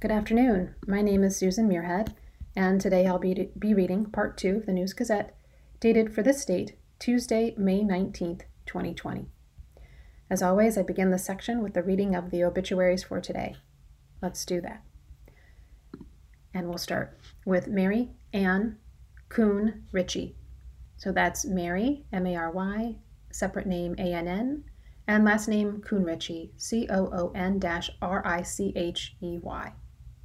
Good afternoon. My name is Susan Muirhead, and today I'll be reading Part 2 of the News Gazette, dated for this date, Tuesday, May 19th, 2020. As always, I begin this section with the reading of the obituaries for today. Let's do that. And we'll start with Mary Ann Coon Ritchie. So that's Mary, M-A-R-Y, separate name A-N-N, and last name Coon Ritchie, C-O-O-N-R-I-C-H-E-Y.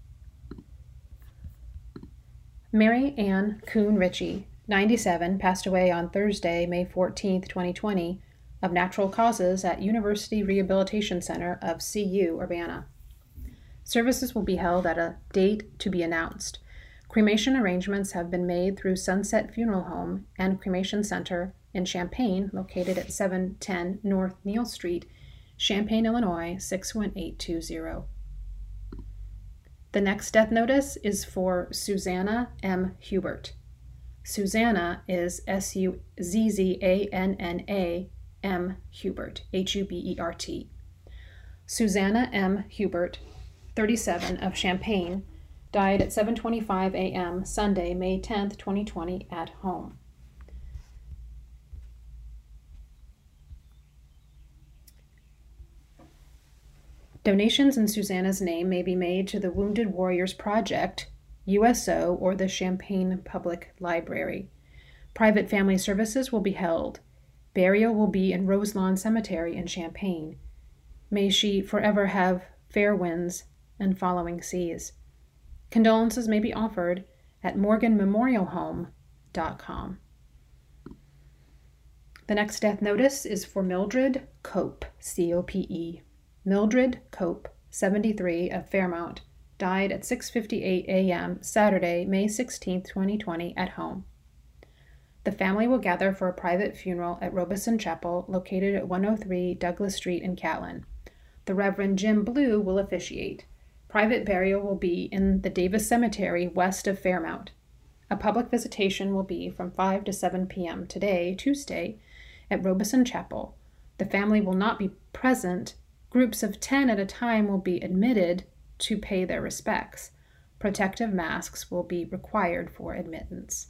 Mary Ann Coon Ritchie, 97, passed away on Thursday, May 14, 2020, of natural causes at University Rehabilitation Center of CU Urbana. Services will be held at a date to be announced. Cremation arrangements have been made through Sunset Funeral Home and Cremation Center in Champaign, located at 710 North Neal Street, Champaign, Illinois, 61820. The next death notice is for Susanna M. Hubert. Susanna is S-U-Z-Z-A-N-N-A M. Hubert, H-U-B-E-R-T. Susanna M. Hubert, 37, of Champaign, died at 7:25 a.m. Sunday, May 10, 2020, at home. Donations in Susanna's name may be made to the Wounded Warriors Project, USO, or the Champaign Public Library. Private family services will be held. Burial will be in Roselawn Cemetery in Champaign. May she forever have fair winds and following seas. Condolences may be offered at morganmemorialhome.com. The next death notice is for Mildred Cope, C-O-P-E. Mildred Cope, 73, of Fairmount, died at 6:58 a.m. Saturday, May 16, 2020, at home. The family will gather for a private funeral at Robeson Chapel, located at 103 Douglas Street in Catlin. The Reverend Jim Blue will officiate. Private burial will be in the Davis Cemetery west of Fairmount. A public visitation will be from 5 to 7 p.m. today, Tuesday, at Robeson Chapel. The family will not be present. Groups of 10 at a time will be admitted to pay their respects. Protective masks will be required for admittance.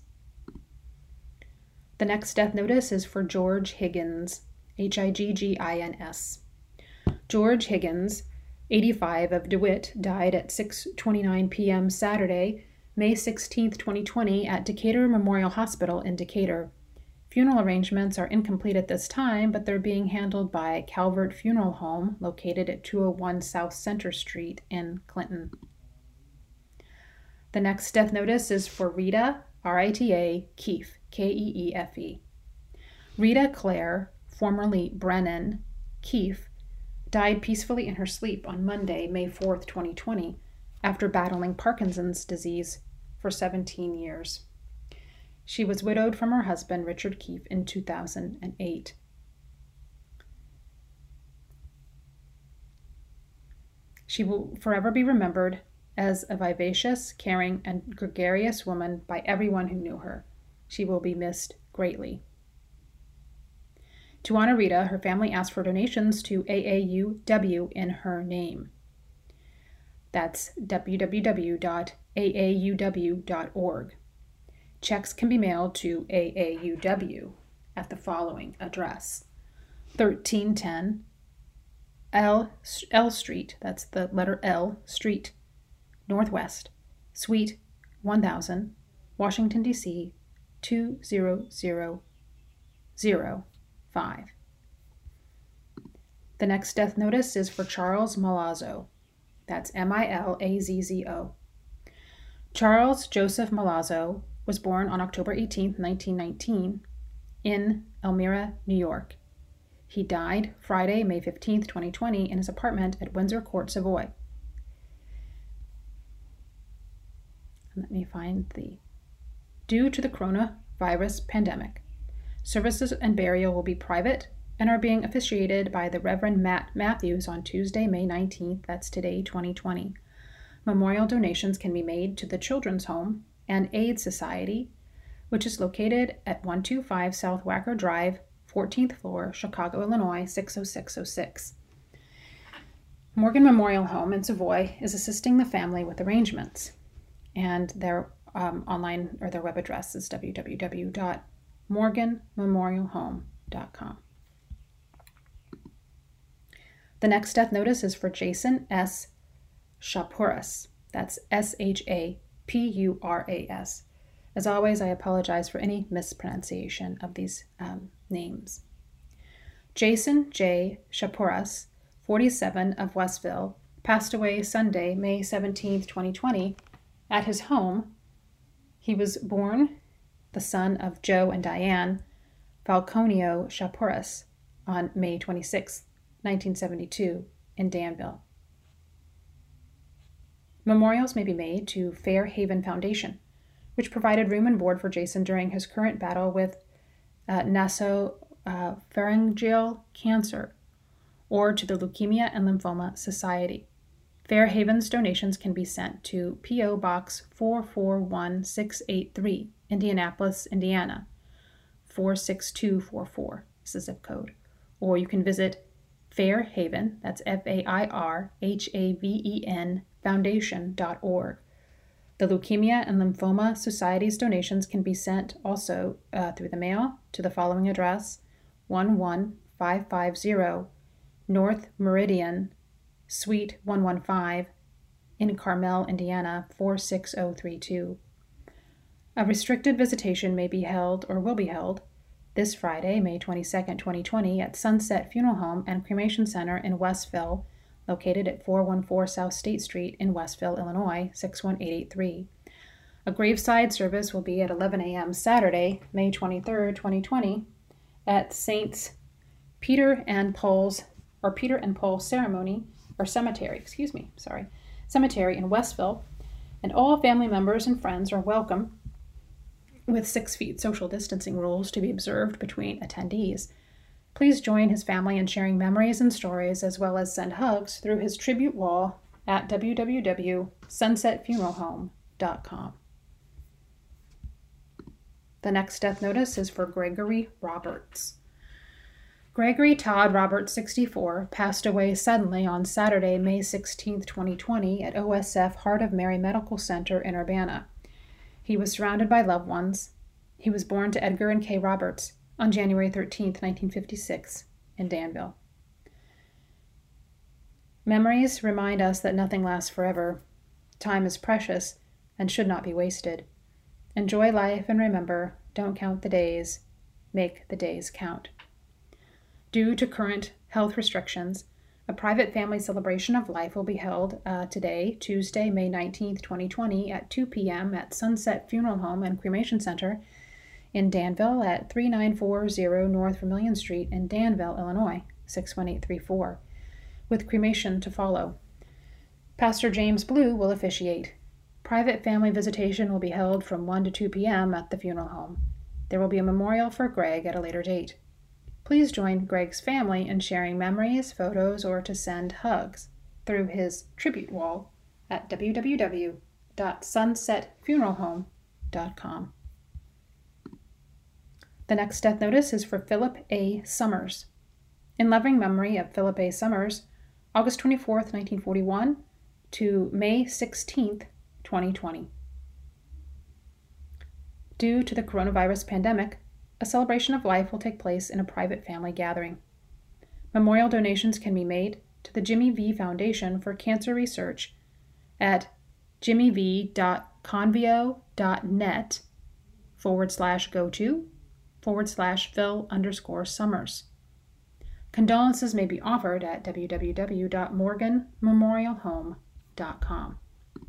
The next death notice is for George Higgins, H-I-G-G-I-N-S. George Higgins, 85, of DeWitt, died at 6:29 p.m. Saturday, May 16, 2020, at Decatur Memorial Hospital in Decatur. Funeral arrangements are incomplete at this time, but they're being handled by Calvert Funeral Home, located at 201 South Center Street in Clinton. The next death notice is for Rita, R-I-T-A, Keefe, K-E-E-F-E. Rita Claire, formerly Brennan, Keefe, died peacefully in her sleep on Monday, May 4, 2020, after battling Parkinson's disease for 17 years. She was widowed from her husband, Richard Keefe, in 2008. She will forever be remembered as a vivacious, caring, and gregarious woman by everyone who knew her. She will be missed greatly. To honor Rita, her family asked for donations to AAUW in her name. That's www.aauw.org. Checks can be mailed to AAUW at the following address: 1310 L Street, that's the letter L, Street, Northwest, Suite 1000, Washington, D.C., 20005. The next death notice is for Charles Milazzo. That's M-I-L-A-Z-Z-O. Charles Joseph Milazzo was born on October 18, 1919, in Elmira, New York. He died Friday, May 15, 2020, in his apartment at Windsor Court, Savoy. Let me find due to the coronavirus pandemic, services and burial will be private and are being officiated by the Reverend Matt Matthews on Tuesday, May 19th, that's today, 2020. Memorial donations can be made to the Children's Home and Aid Society, which is located at 125 South Wacker Drive, 14th floor, Chicago, Illinois, 60606. Morgan Memorial Home in Savoy is assisting the family with arrangements, and their online or their web address is www.morganmemorialhome.com. The next death notice is for Jason S. Shapuras. That's Shapuras. As always, I apologize for any mispronunciation of these names. Jason J. Shapuras, 47, of Westville, passed away Sunday, May 17, 2020, at his home. He was born the son of Joe and Diane Falconio Shapuras on May 26, 1972, in Danville. Memorials may be made to Fair Haven Foundation, which provided room and board for Jason during his current battle with nasopharyngeal cancer, or to the Leukemia and Lymphoma Society. Fair Haven's donations can be sent to P.O. Box 441683, Indianapolis, Indiana, 46244 is the zip code. Or you can visit Fair Haven, that's FAIRHAVEN, foundation.org. The Leukemia and Lymphoma Society's donations can be sent also through the mail to the following address: 11550 North Meridian, Suite 115, in Carmel, Indiana, 46032. A restricted visitation may be held or will be held this Friday, May 22, 2020, at Sunset Funeral Home and Cremation Center in Westville, located at 414 South State Street in Westville, Illinois, 61883. A graveside service will be at 11 a.m. Saturday, May 23, 2020, at Saints Peter and Paul Cemetery in Westville, and all family members and friends are welcome, with 6 feet social distancing rules to be observed between attendees. Please join his family in sharing memories and stories, as well as send hugs through his tribute wall at www.sunsetfuneralhome.com. The next death notice is for Gregory Roberts. Gregory Todd Roberts, 64, passed away suddenly on Saturday, May 16, 2020, at OSF Heart of Mary Medical Center in Urbana. He was surrounded by loved ones. He was born to Edgar and Kay Roberts on January 13, 1956, in Danville. Memories remind us that nothing lasts forever. Time is precious and should not be wasted. Enjoy life and remember, don't count the days, make the days count. Due to current health restrictions, a private family celebration of life will be held today, Tuesday, May 19, 2020, at 2 p.m. at Sunset Funeral Home and Cremation Center in Danville at 3940 North Vermilion Street in Danville, Illinois, 61834, with cremation to follow. Pastor James Blue will officiate. Private family visitation will be held from 1 to 2 p.m. at the funeral home. There will be a memorial for Greg at a later date. Please join Greg's family in sharing memories, photos, or to send hugs through his tribute wall at www.sunsetfuneralhome.com. The next death notice is for Philip A. Summers. In loving memory of Philip A. Summers, August 24, 1941 to May 16, 2020. Due to the coronavirus pandemic, a celebration of life will take place in a private family gathering. Memorial donations can be made to the Jimmy V Foundation for Cancer Research at jimmyv.convio.net/go-to/Phil_Summers. Condolences may be offered at www.morganmemorialhome.com.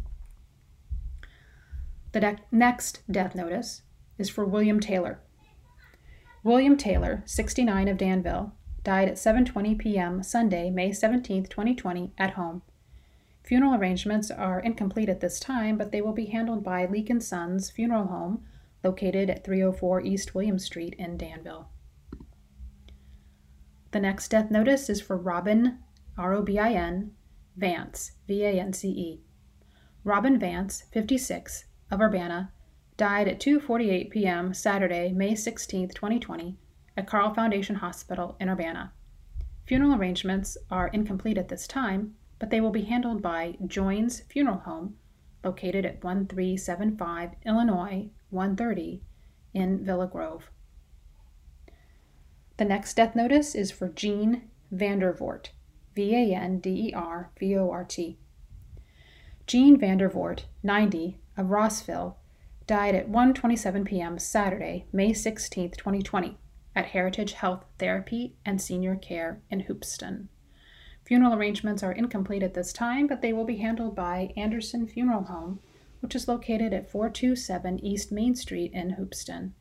The next death notice is for William Taylor. William Taylor, 69, of Danville, died at 7:20 p.m. Sunday, May 17, 2020, at home. Funeral arrangements are incomplete at this time, but they will be handled by Leek & Sons Funeral Home, located at 304 East William Street in Danville. The next death notice is for Robin, R-O-B-I-N, Vance, V-A-N-C-E. Robin Vance, 56, of Urbana, died at 2:48 p.m. Saturday, May 16, 2020, at Carle Foundation Hospital in Urbana. Funeral arrangements are incomplete at this time, but they will be handled by Joins Funeral Home, located at 1375 Illinois 130 in Villa Grove. The next death notice is for Jean Vandervoort, Vandervoort. Jean Vandervoort, 90, of Rossville, died at 1:27 p.m. Saturday, May 16, 2020, at Heritage Health Therapy and Senior Care in Hoopeston. Funeral arrangements are incomplete at this time, but they will be handled by Anderson Funeral Home, which is located at 427 East Main Street in Hoopeston.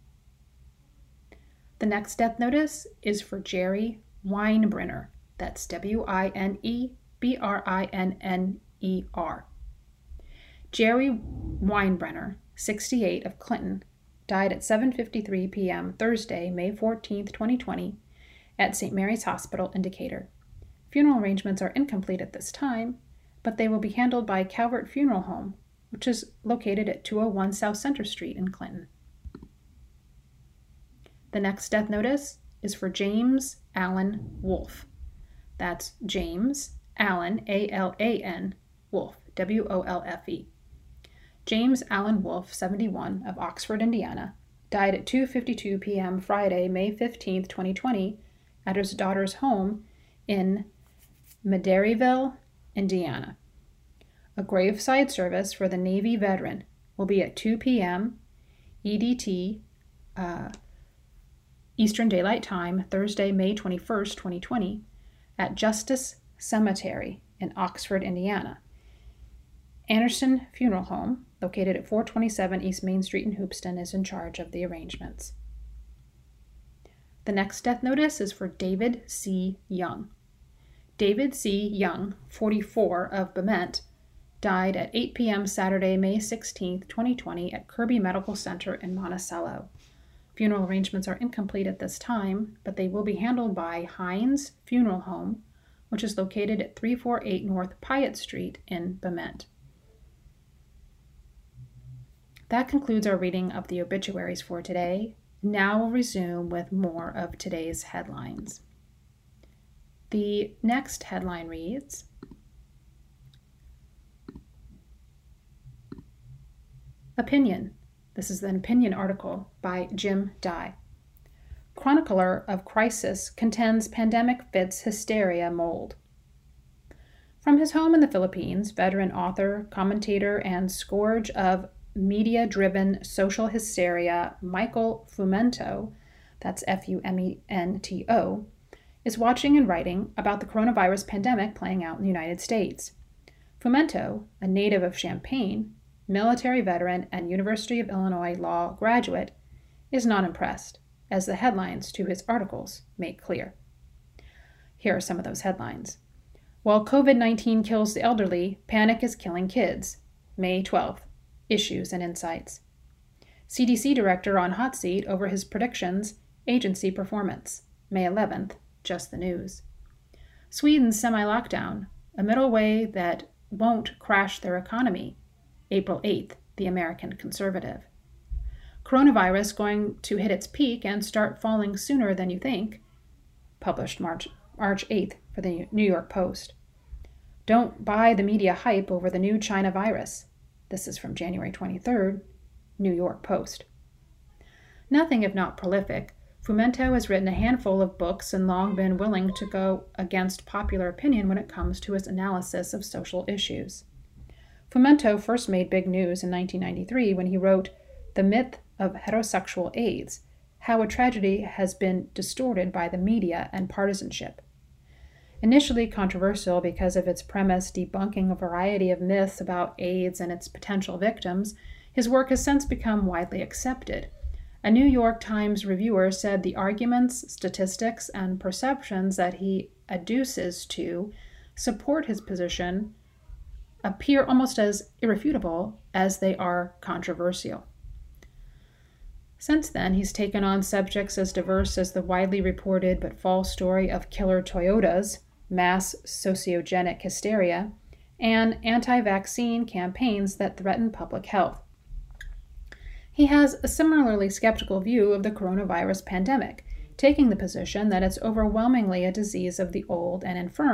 The next death notice is for Jerry Weinbrenner. That's Winebrinner. Jerry Weinbrenner, 68, of Clinton, died at 7:53 p.m. Thursday, May 14, 2020, at St. Mary's Hospital in Decatur. Funeral arrangements are incomplete at this time, but they will be handled by Calvert Funeral Home, which is located at 201 South Center Street in Clinton. The next death notice is for James Allen Wolfe. That's James Allen, A-L-A-N, Wolfe, W-O-L-F-E. James Allen Wolfe, 71, of Oxford, Indiana, died at 2:52 p.m. Friday, May 15, 2020, at his daughter's home in Maderyville, Indiana. A graveside service for the Navy veteran will be at 2 p.m. EDT, Eastern Daylight Time, Thursday, May 21, 2020, at Justice Cemetery in Oxford, Indiana. Anderson Funeral Home, located at 427 East Main Street in Hoopeston, is in charge of the arrangements. The next death notice is for David C. Young. David C. Young, 44, of Bement, died at 8 p.m. Saturday, May 16, 2020, at Kirby Medical Center in Monticello. Funeral arrangements are incomplete at this time, but they will be handled by Hines Funeral Home, which is located at 348 North Piatt Street in Bement. That concludes our reading of the obituaries for today. Now we'll resume with more of today's headlines. The next headline reads, Opinion. This is an opinion article by Jim Dye. Chronicler of Crisis contends pandemic fits hysteria mold. From his home in the Philippines, veteran author, commentator, and scourge of media-driven social hysteria Michael Fumento, that's F-U-M-E-N-T-O, is watching and writing about the coronavirus pandemic playing out in the United States. Fumento, a native of Champaign, military veteran and University of Illinois law graduate, is not impressed, as the headlines to his articles make clear. Here are some of those headlines. While COVID-19 kills the elderly, panic is killing kids. May 12th. Issues and insights. CDC director on hot seat over his predictions, agency performance. May 11th. Just the news. Sweden's semi-lockdown, a middle way that won't crash their economy. April 8th, The American Conservative. Coronavirus going to hit its peak and start falling sooner than you think. Published March 8th for the New York Post. Don't buy the media hype over the new China virus. This is from January 23rd, New York Post. Nothing if not prolific, Fumento has written a handful of books and long been willing to go against popular opinion when it comes to his analysis of social issues. Fumento first made big news in 1993 when he wrote The Myth of Heterosexual AIDS, How a Tragedy Has Been Distorted by the Media and Partisanship. Initially controversial because of its premise debunking a variety of myths about AIDS and its potential victims, his work has since become widely accepted. A New York Times reviewer said the arguments, statistics, and perceptions that he adduces to support his position appear almost as irrefutable as they are controversial. Since then, he's taken on subjects as diverse as the widely reported but false story of killer Toyotas, mass sociogenic hysteria, and anti-vaccine campaigns that threaten public health. He has a similarly skeptical view of the coronavirus pandemic, taking the position that it's overwhelmingly a disease of the old and infirm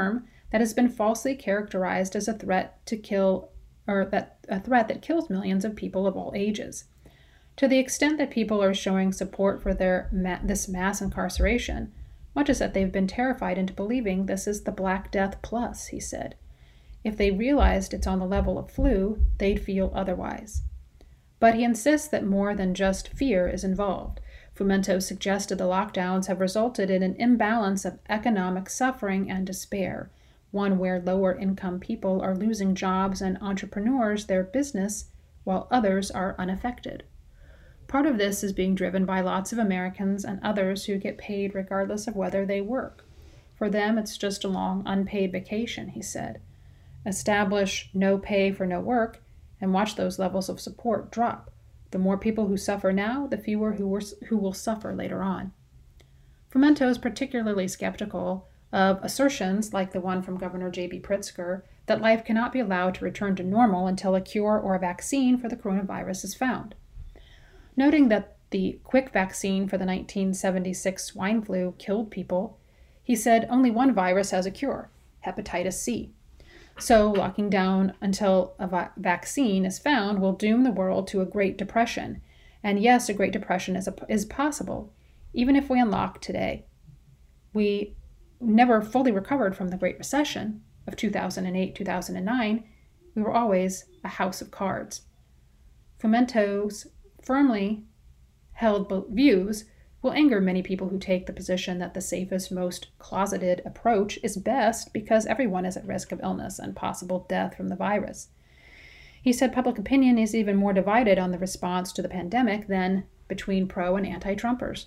that has been falsely characterized as a threat to kill, or that a threat that kills millions of people of all ages. To the extent that people are showing support for this mass incarceration, much as that they've been terrified into believing this is the Black Death plus, he said. If they realized it's on the level of flu, they'd feel otherwise. But he insists that more than just fear is involved. Fumento suggested the lockdowns have resulted in an imbalance of economic suffering and despair, one where lower-income people are losing jobs and entrepreneurs their business, while others are unaffected. Part of this is being driven by lots of Americans and others who get paid regardless of whether they work. For them, it's just a long, unpaid vacation, he said. Establish no pay for no work, and watch those levels of support drop. The more people who suffer now, the fewer who will suffer later on. Fumento is particularly skeptical of assertions like the one from Governor J.B. Pritzker that life cannot be allowed to return to normal until a cure or a vaccine for the coronavirus is found. Noting that the quick vaccine for the 1976 swine flu killed people, he said only one virus has a cure, hepatitis C. So locking down until a vaccine is found will doom the world to a Great Depression. And yes, a Great Depression is possible, even if we unlock today. We never fully recovered from the Great Recession of 2008-2009. We were always a house of cards. Fumento's firmly held views will anger many people who take the position that the safest, most closeted approach is best because everyone is at risk of illness and possible death from the virus. He said public opinion is even more divided on the response to the pandemic than between pro and anti-Trumpers.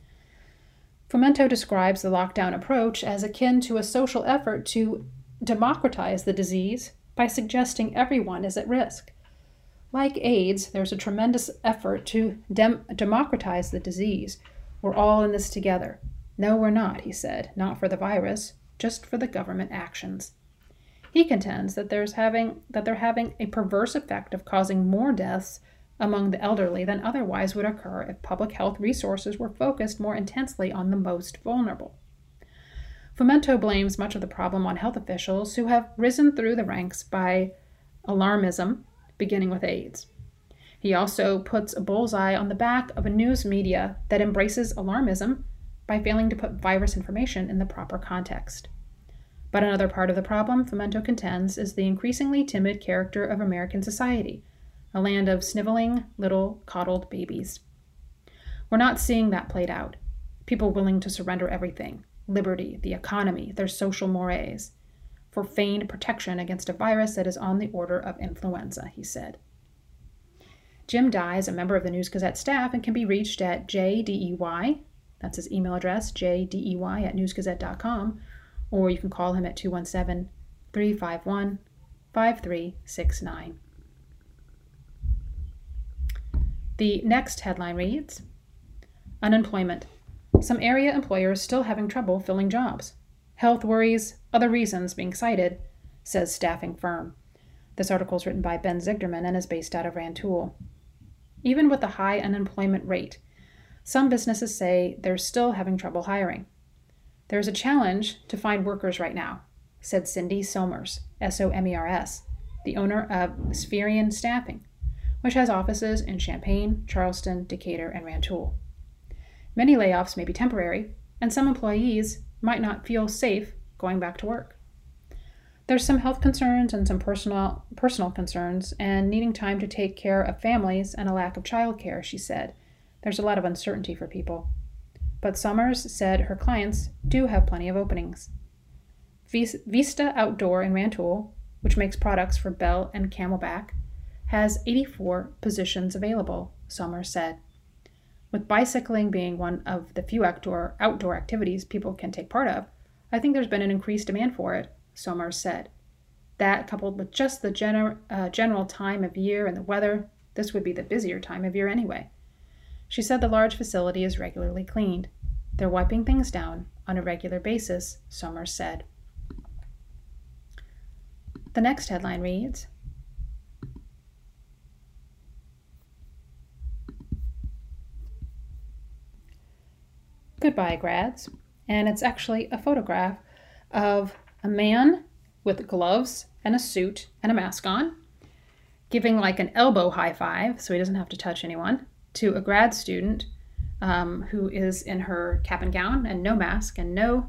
Fumento describes the lockdown approach as akin to a social effort to democratize the disease by suggesting everyone is at risk. Like AIDS, there's a tremendous effort to democratize the disease. We're all in this together. No, we're not, he said, not for the virus, just for the government actions. He contends that they're having a perverse effect of causing more deaths among the elderly than otherwise would occur if public health resources were focused more intensely on the most vulnerable. Fumento blames much of the problem on health officials who have risen through the ranks by alarmism, beginning with AIDS. He also puts a bullseye on the back of a news media that embraces alarmism by failing to put virus information in the proper context. But another part of the problem, Fumento contends, is the increasingly timid character of American society, a land of sniveling, little, coddled babies. We're not seeing that played out. People willing to surrender everything, liberty, the economy, their social mores, for feigned protection against a virus that is on the order of influenza, he said. Jim Dye is a member of the News Gazette staff and can be reached at jdey, that's his email address, jdey@newsgazette.com, or you can call him at 217-351-5369. The next headline reads, Unemployment. Some area employers still having trouble filling jobs. Health worries, other reasons being cited, says staffing firm. This article is written by Ben Ziegderman and is based out of Rantoul. Even with the high unemployment rate, some businesses say they're still having trouble hiring. There's a challenge to find workers right now, said Cindy Somers, Somers, the owner of Spherian Staffing, which has offices in Champaign, Charleston, Decatur, and Rantoul. Many layoffs may be temporary, and some employees might not feel safe going back to work. There's some health concerns and some personal concerns and needing time to take care of families and a lack of childcare, she said. There's a lot of uncertainty for people. But Somers said her clients do have plenty of openings. Vista Outdoor in Rantoul, which makes products for Bell and Camelback, has 84 positions available, Somers said. With bicycling being one of the few outdoor activities people can take part of, I think there's been an increased demand for it, Somers said. That, coupled with just the general time of year and the weather, this would be the busier time of year anyway. She said the large facility is regularly cleaned. They're wiping things down on a regular basis, Somers said. The next headline reads, Goodbye, grads. And it's actually a photograph of a man with gloves and a suit and a mask on, giving like an elbow high five so he doesn't have to touch anyone to a grad student who is in her cap and gown and no mask and no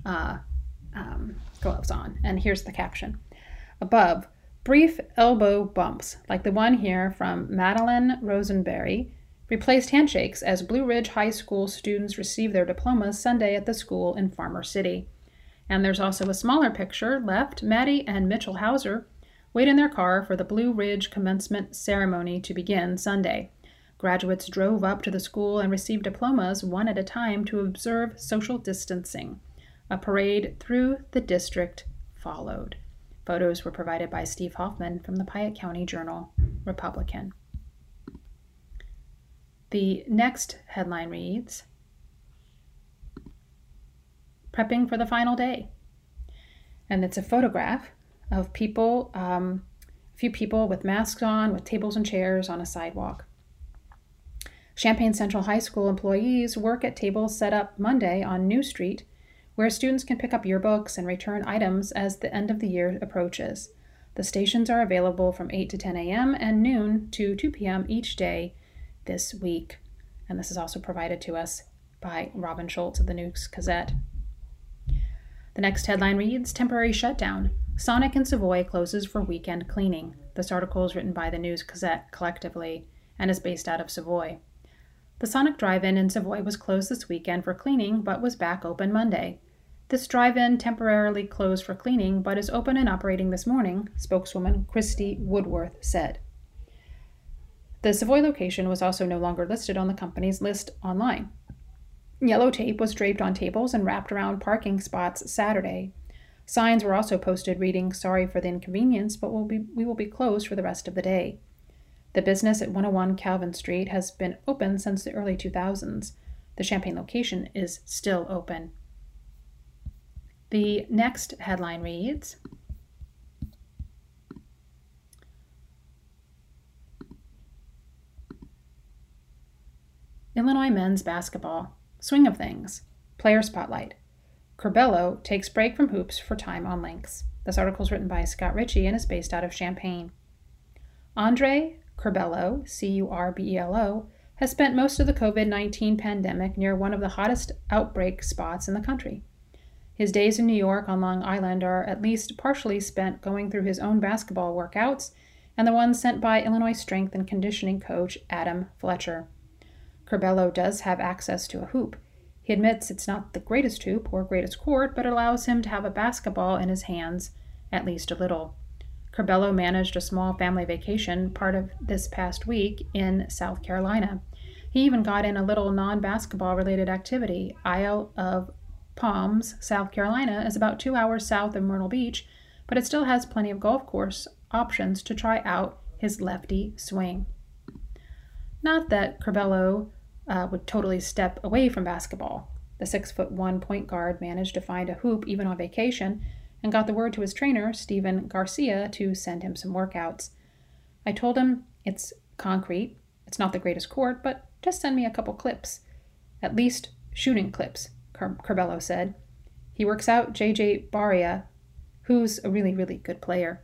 gloves on. And here's the caption. Above, brief elbow bumps, like the one here from Madeline Rosenberry, replaced handshakes as Blue Ridge High School students receive their diplomas Sunday at the school in Farmer City. And there's also a smaller picture left. Maddie and Mitchell Hauser wait in their car for the Blue Ridge commencement ceremony to begin Sunday. Graduates drove up to the school and received diplomas one at a time to observe social distancing. A parade through the district followed. Photos were provided by Steve Hoffman from the Piatt County Journal-Republican. The next headline reads, Prepping for the Final Day. And it's a photograph of people, a few people with masks on, with tables and chairs on a sidewalk. Champaign Central High School employees work at tables set up Monday on New Street, where students can pick up yearbooks and return items as the end of the year approaches. The stations are available from 8 to 10 a.m. and noon to 2 p.m. each day this week. And this is also provided to us by Robin Schultz of the News Gazette. The next headline reads, Temporary shutdown. Sonic in Savoy closes for weekend cleaning. This article is written by the News Gazette collectively and is based out of Savoy. The Sonic Drive-In in Savoy was closed this weekend for cleaning but was back open Monday. This drive-in temporarily closed for cleaning but is open and operating this morning, spokeswoman Christy Woodworth said. The Savoy location was also no longer listed on the company's list online. Yellow tape was draped on tables and wrapped around parking spots Saturday. Signs were also posted reading, "Sorry for the inconvenience, but we will be closed for the rest of the day." The business at 101 Calvin Street has been open since the early 2000s. The Champaign location is still open. The next headline reads, Illinois men's basketball. Swing of things. Player spotlight. Curbelo takes break from hoops for time on links. This article is written by Scott Ritchie and is based out of Champaign. Andre Curbelo, Curbelo, has spent most of the COVID-19 pandemic near one of the hottest outbreak spots in the country. His days in New York on Long Island are at least partially spent going through his own basketball workouts and the ones sent by Illinois strength and conditioning coach Adam Fletcher. Curbelo does have access to a hoop. He admits it's not the greatest hoop or greatest court, but it allows him to have a basketball in his hands, at least a little. Curbelo managed a small family vacation part of this past week in South Carolina. He even got in a little non-basketball related activity. Isle of Palms, South Carolina, is about 2 hours south of Myrtle Beach, but it still has plenty of golf course options to try out his lefty swing. Not that Curbelo would totally step away from basketball. The 6'1" point guard managed to find a hoop even on vacation and got the word to his trainer, Steven Garcia, to send him some workouts. I told him it's concrete, it's not the greatest court, but just send me a couple clips. At least shooting clips, Curbelo said. He works out JJ Barea, who's a really, really good player.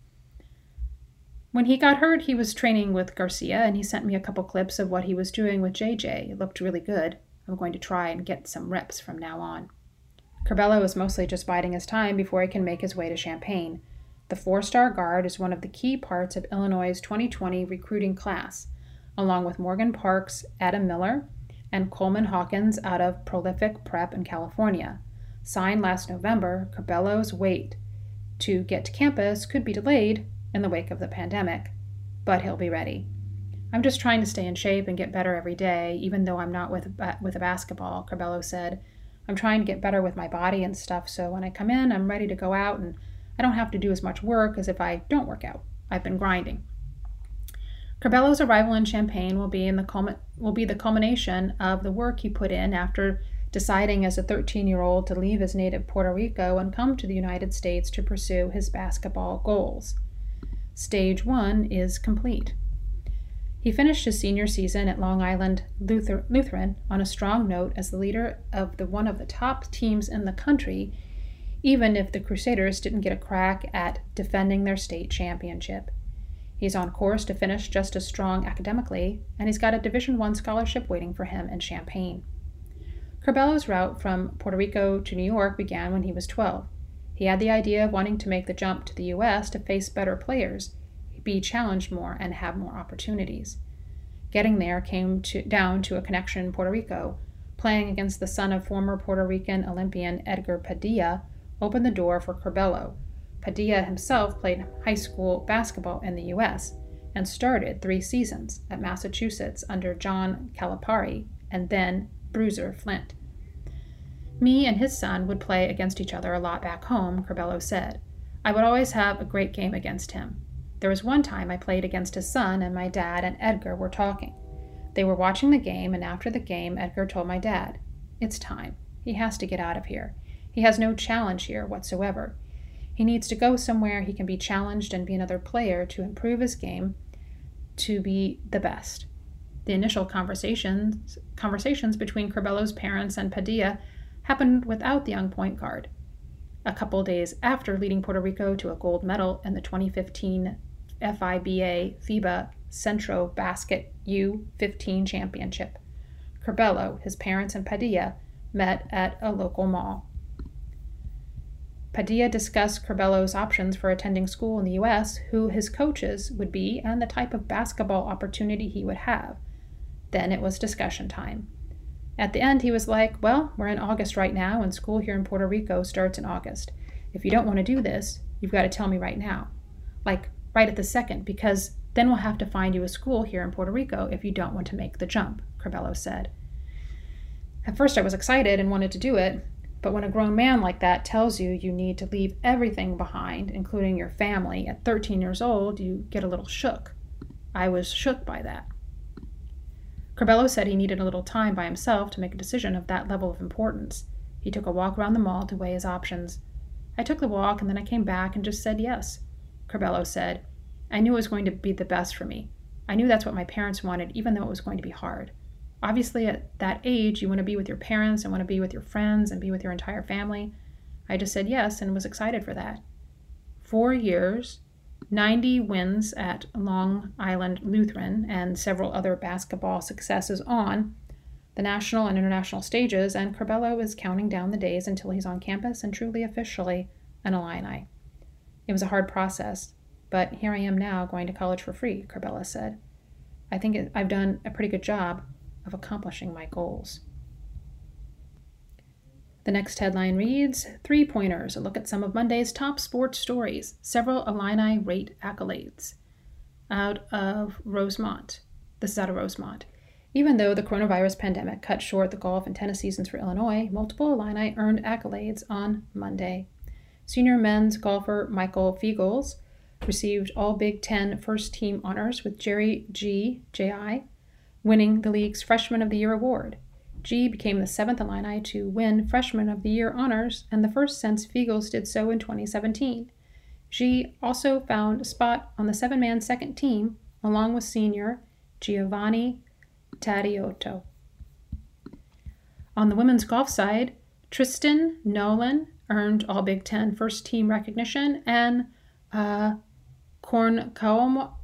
When he got hurt, he was training with Garcia, and he sent me a couple clips of what he was doing with JJ. It looked really good. I'm going to try and get some reps from now on. Curbelo is mostly just biding his time before he can make his way to Champaign. The 4-star guard is one of the key parts of Illinois' 2020 recruiting class, along with Morgan Parks, Adam Miller, and Coleman Hawkins out of Prolific Prep in California. Signed last November, Curbelo's wait to get to campus could be delayed in the wake of the pandemic, but he'll be ready. I'm just trying to stay in shape and get better every day, even though I'm not with a basketball, Curbelo said. I'm trying to get better with my body and stuff, so when I come in, I'm ready to go out and I don't have to do as much work as if I don't work out. I've been grinding. Curbelo's arrival in Champaign will be the culmination of the work he put in after deciding as a 13-year-old to leave his native Puerto Rico and come to the United States to pursue his basketball goals. Stage 1 is complete. He finished his senior season at Long Island Lutheran on a strong note as the leader of one of the top teams in the country. even if the Crusaders didn't get a crack at defending their state championship. He's on course to finish just as strong academically, and he's got a Division I scholarship waiting for him in Champaign. Curbello's route from Puerto Rico to New York began when he was 12. He had the idea of wanting to make the jump to the U.S. to face better players, be challenged more, and have more opportunities. Getting there came down to a connection in Puerto Rico. Playing against the son of former Puerto Rican Olympian Edgar Padilla opened the door for Curbello. Padilla himself played high school basketball in the U.S. and started 3 seasons at Massachusetts under John Calipari and then Bruiser Flint. Me and his son would play against each other a lot back home, Curbello said. I would always have a great game against him. There was one time I played against his son, and my dad and Edgar were talking. They were watching the game, and after the game, Edgar told my dad, "It's time. He has to get out of here. He has no challenge here whatsoever. He needs to go somewhere he can be challenged and be another player to improve his game to be the best." The initial conversations between Curbello's parents and Padilla happened without the young point guard. A couple days after leading Puerto Rico to a gold medal in the 2015 FIBA FIBA Centro Basket U15 Championship, Curbello, his parents, and Padilla met at a local mall. Padilla discussed Curbello's options for attending school in the U.S., who his coaches would be, and the type of basketball opportunity he would have. Then it was discussion time. At the end, he was like, "Well, we're in August right now, and school here in Puerto Rico starts in August. If you don't want to do this, you've got to tell me right now. Like, right at the second, because then we'll have to find you a school here in Puerto Rico if you don't want to make the jump," Curbello said. At first I was excited and wanted to do it, but when a grown man like that tells you you need to leave everything behind, including your family, at 13 years old, you get a little shook. I was shook by that. Curbello said he needed a little time by himself to make a decision of that level of importance. He took a walk around the mall to weigh his options. "I took the walk and then I came back and just said yes," Curbello said. "I knew it was going to be the best for me. I knew that's what my parents wanted, even though it was going to be hard. Obviously, at that age, you want to be with your parents and want to be with your friends and be with your entire family. I just said yes and was excited for that." 4 years, 90 wins at Long Island Lutheran, and several other basketball successes on the national and international stages, and Curbello is counting down the days until he's on campus and truly officially an Illini. "It was a hard process, but here I am now going to college for free," Curbello said. "I think I've done a pretty good job of accomplishing my goals." The next headline reads, 3-pointers, a look at some of Monday's top sports stories, several Illini rate accolades. Out of Rosemont. This is out of Rosemont. Even though the coronavirus pandemic cut short the golf and tennis seasons for Illinois, multiple Illini earned accolades on Monday. Senior men's golfer Michael Fiegels received all Big Ten first-team honors, with Jerry J.I. winning the league's Freshman of the Year award. G became the 7th Illini to win Freshman of the Year honors, and the first since Fiegels did so in 2017. G also found a spot on the 7-man second team, along with senior Giovanni Tadiotto. On the women's golf side, Tristan Nolan earned all Big Ten first-team recognition, and Cornkamol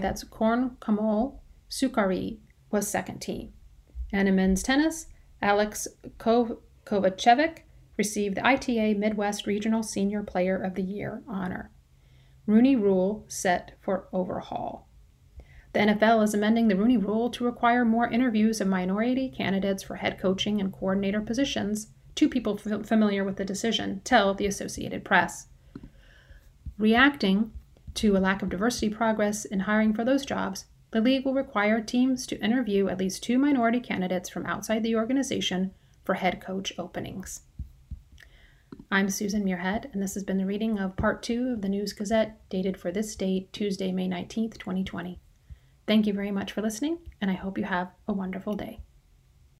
Sukari was second team. And in men's tennis, Alex Kovacevic received the ITA Midwest Regional Senior Player of the Year honor. Rooney Rule set for overhaul. The NFL is amending the Rooney Rule to require more interviews of minority candidates for head coaching and coordinator positions. 2 people familiar with the decision tell the Associated Press. Reacting to a lack of diversity progress in hiring for those jobs, the league will require teams to interview at least 2 minority candidates from outside the organization for head coach openings. I'm Susan Muirhead, and this has been the reading of Part 2 of the News Gazette, dated for this date, Tuesday, May 19th, 2020. Thank you very much for listening, and I hope you have a wonderful day.